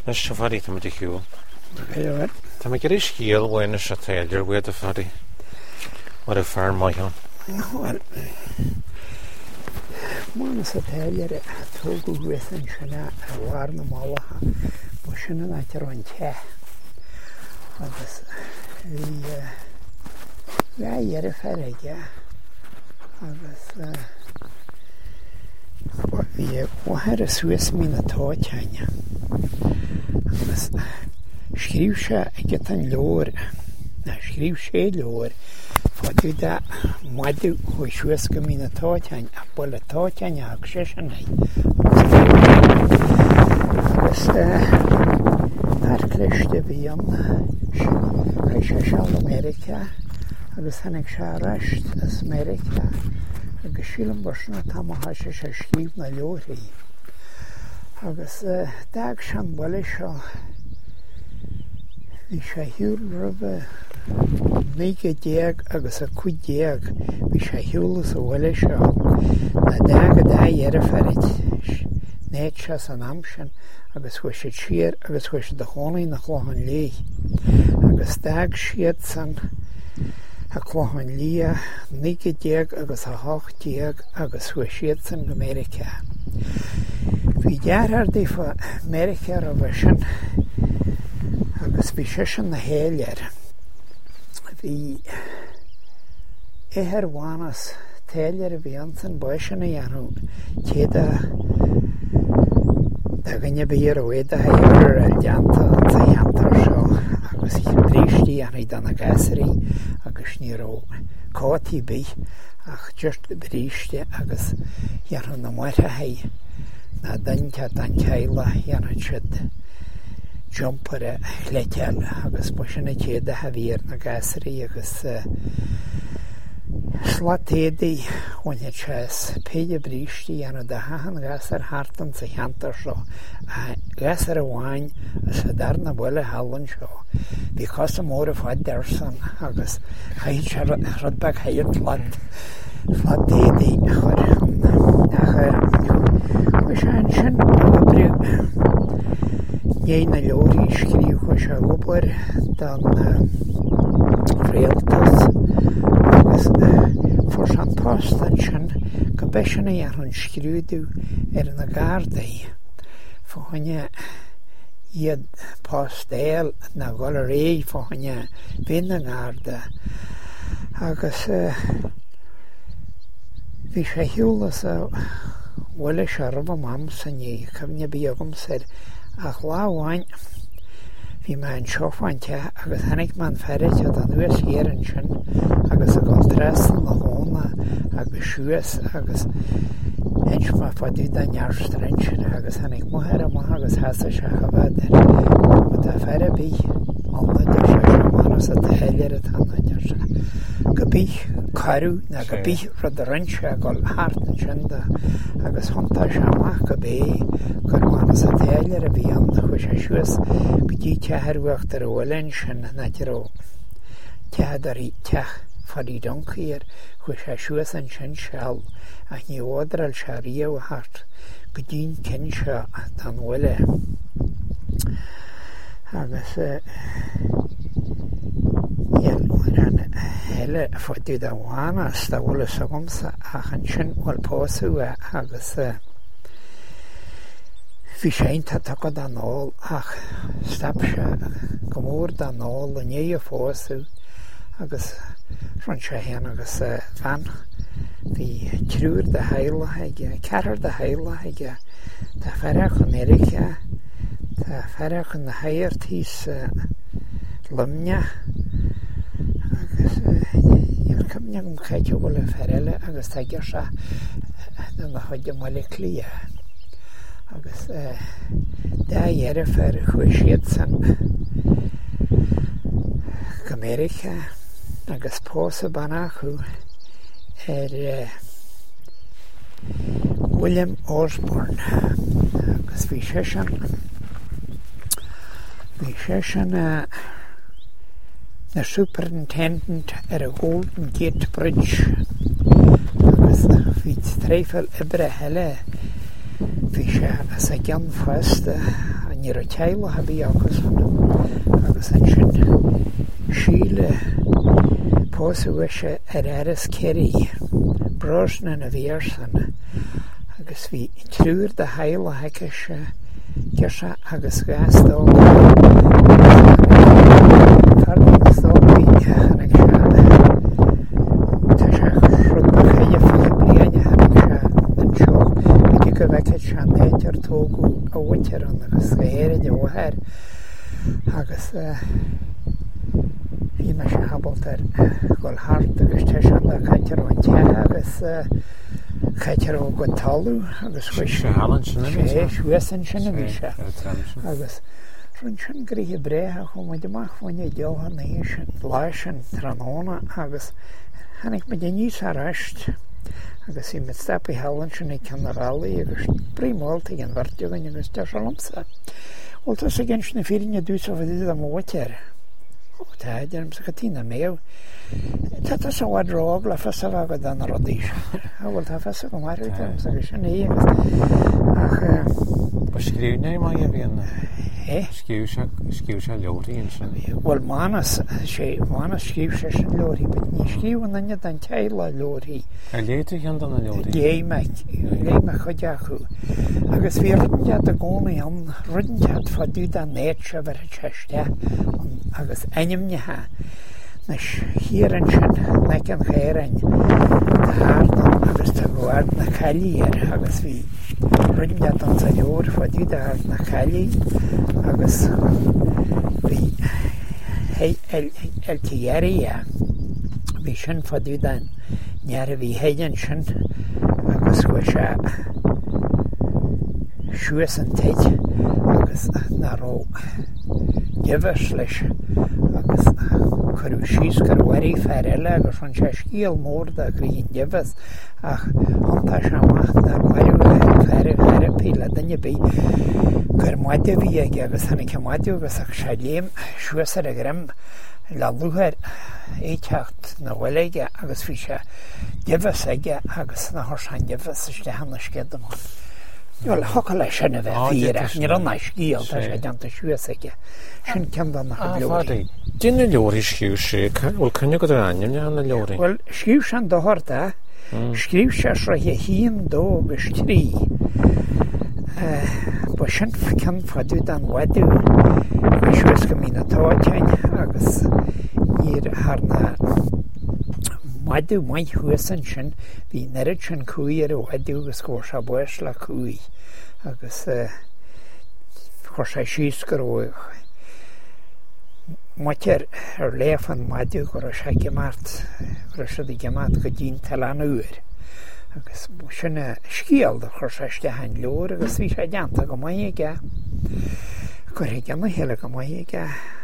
Nes se fadí tá muidir hiú. Hello. Tá me gur scíal bhhaine se taidir bhuiad a fadí. Mar a fear maihan. Well, mána sa taidir tógu gweithyn syna a war na malacha, bo syna na tir o'n te. Agus fi i'r fferega. Agus fi waher y Swiss mi na to tianya. Agus skriw se eget an lor. Na skriw se lor. Fodw da madw hwy Swiss gym na to tianya. A bol y to tianya ag se synnau. Agus ar clysdi fi am eisiau America. Agus hannig se arasht as America. Agus sílam borsna tam ha se skriw na lori. Agus dag sian bole seo vi se hiúl rubbe mega diag agus a cwyd diag vi se hiúl as a bole seo na dag a da i'r ferit net sias an amsian agus hwy se sir agus hwy se da choni na chlohan lei agus dag siad san a chlohan lia mega diag agus a hoch diag agus hwy siad san America. Vi jaar die van Amerika ravishen, agus vi shishin na heilir. Vi wanas teilir vi ansan boishin a janu, keda daganya bier oeda heilir al janta ansa jantar sho, agus ich brishti janu dana gasri, agus niro koti bi, ach just brishti agus janu na moira hei. Na dancha danchaila yana chid jumpere letel agus boshna cheda havir na gasri agus slatedi onya chas peye brishti yana da han gasar hartan se hantar sho gasar wine sadarna bola halon sho because more of what derson agus hay radbak hayt slatedi Shan Jij na lori schreef was je oper dan realtas voor zijn post en shan gebeshen jaren schreeuwde na garde voor je postel na galerie voor je binnengarde agus wie ze hielden zo Wala sharba mam sanye kamnya biyagum said akhla wan fi man shofan cha agus hanik man faret ya danwes yeren shan agus a kontrast na hona agus shues agus ench ma fadi da nyar stranch agus hanik mohara ma agus hasa shahabader da farabi Allah da shashmana sa tahlirat hananyar gabi karu na gabi radranch gol hart chanda agus honta shama gabi karwana sa tahlirat biyan khushues bidi chahar waqtar walanshan najro chadari chah faridon khir khushues an shan shal ahni wadral sharia wa hart bidin kensha tan wala agus hele fodi da wana sta wala sagomsa ahanshin wal posu agus fi scheint takada nol ach stapsha komor da nol nie fosu agus franchahen agus van vi krur da heilige karar da heilige da farach Amerika da farach na hayertis lumnya kam jag mkhaje wala farala agus tagasha na haja moleklia agus da yere fer khushietsan Amerika agus posa banachu William Osborne agus vi sheshan the superintendent at a Golden Gate Bridge agus vi tréfel ibre helle vi sé as a gan fast ní a teile ha bí agus an sin síle pósa eras ceirí brosna na bhíarsan agus bhí trúr de heile heice Gersa agus gasdó Farmastó bhí hanig tá sé chrúpa chaide fi bliana hanig an seo ag go bheice sean éitir tógu a bhaitear agus éire de bhhair agus bhí me se habaltar goil hart agus te sean le chaitir an te agus chaitir ó go talú agus suasan sinna bhí se agus rún sin gríthe bréthe chum muideach bhaine deoltha na sin láisin tróna agus hanig me de níos aráist agus í mit stapi helan sin ag ceanrálaí agus prímolta an bharteogan agus de selamsa. Olta sa gin sin na fírinne dús a bhid am bhaitear. Tá dearm sa catína méo. Tá sa bhhaid rág le fesa bhagad an rodís. Bhfuil tá fesa go mar dearm sa sin ach ba scríúne mai a bhíon scíú se leorí sin. Bhfuil mánas scíú se sin leorí, bet ní scíú nanne an teile leorí. A léite an na leorí? Léime chuideachú. Agus bhí rudead a gcónaí an rudead fadú an néit se bhar teiste agus animnethe nes híran sin nec an chéirain háardan agus tá bhhaid na chailíar agus bhí rudead an sa leor fadú na chailí agus bhí eltíhéirí bhí sin fadú an near a bhí héidean sin agus go se suas an teid agus naró gibhas leis agus chuú síos gur bhairí fear eile agus an se scíal mór a gríon gibhas ach antá se amach na marú fear píle danne bí gur maide bhí ag agus hanig maidú agus ach se léim suas ar a grim le luthir éteacht na bhfuilige agus bhí se gibhas aige agus na thorsáin gibhas is de hana scéad amach. Wel, hoca lei sinna bheith fíre, ní an naid scíal tá sé deanta suas aige. Sin ceann nach leorí. Dine leorí scíú sé, bhfuil cynne go anim ne na leorí? Wel, scíú sean doharta, scríú se sraithe híon dó agus trí. Ba sin ceann fadú an wadú, go suas go mína tátein agus níor harna maidú mai thuasan sin bhí nerid sin cúi ar a bhaidú agus go se buis le cúi agus chuir sé síos go róich. Maitir ar léfan maidú go se gemart go se d gemart go dín tal an uair agus sinna scíal de chuir seiste hain leor agus bhí sé deanta go mai ige gur gan héile go mai ige